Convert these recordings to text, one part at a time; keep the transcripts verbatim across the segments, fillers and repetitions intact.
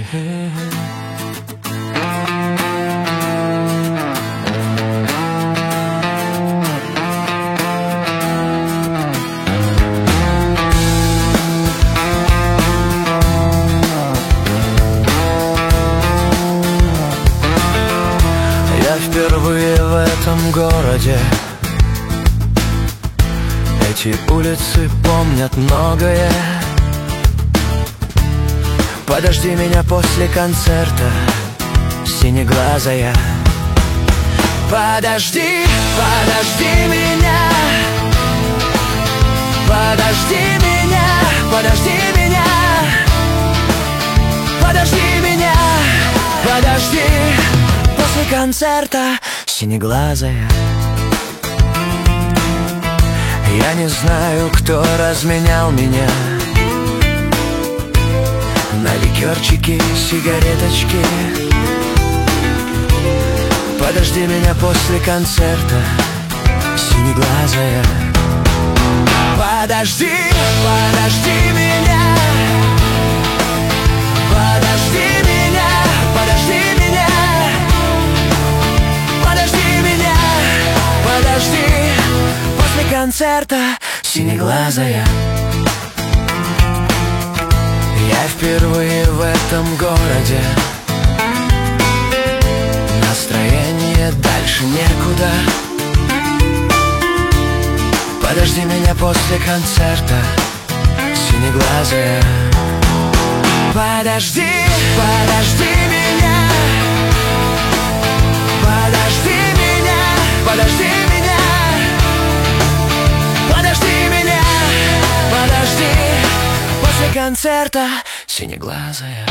Я впервые в этом городе. Эти улицы помнят многое. Подожди меня после концерта, синеглазая. Подожди, подожди меня. Подожди меня, подожди меня. Подожди меня, подожди. После концерта, синеглазая. Я не знаю, кто разменял меня на ликерчики, сигареточки. Подожди меня после концерта, синеглазая. Подожди, подожди меня. Подожди меня, подожди меня. Подожди меня, подожди. После концерта, синеглазая. Я впервые в этом городе. Настроение дальше некуда. Подожди меня после концерта, синеглазая. Подожди, подожди меня. Подожди меня, подожди меня. Подожди меня, подожди. После концерта, синеглазая.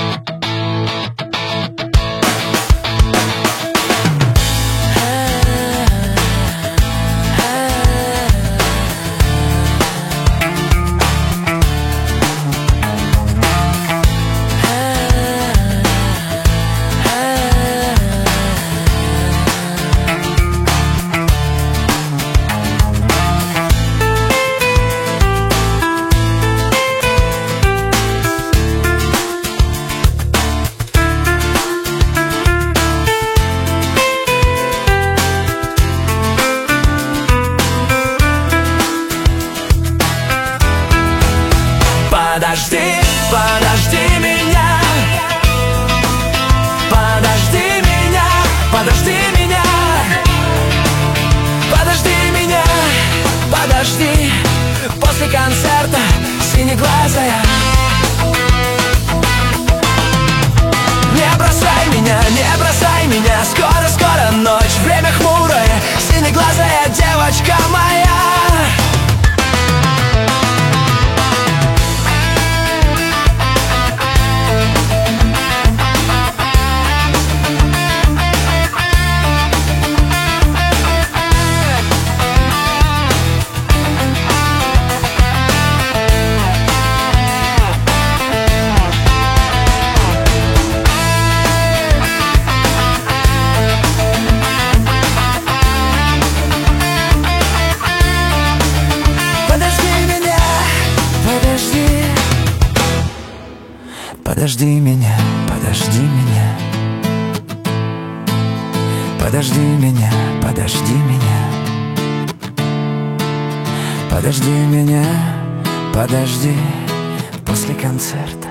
Подожди, подожди меня. Подожди меня, подожди меня. Подожди меня, подожди. После концерта, синеглазая. Не бросай меня, не бросай меня. Скоро-скоро ночь, время хмурое. Синеглазая девочка моя. Подожди меня, подожди меня. Подожди меня, подожди меня. Подожди меня, подожди. После концерта,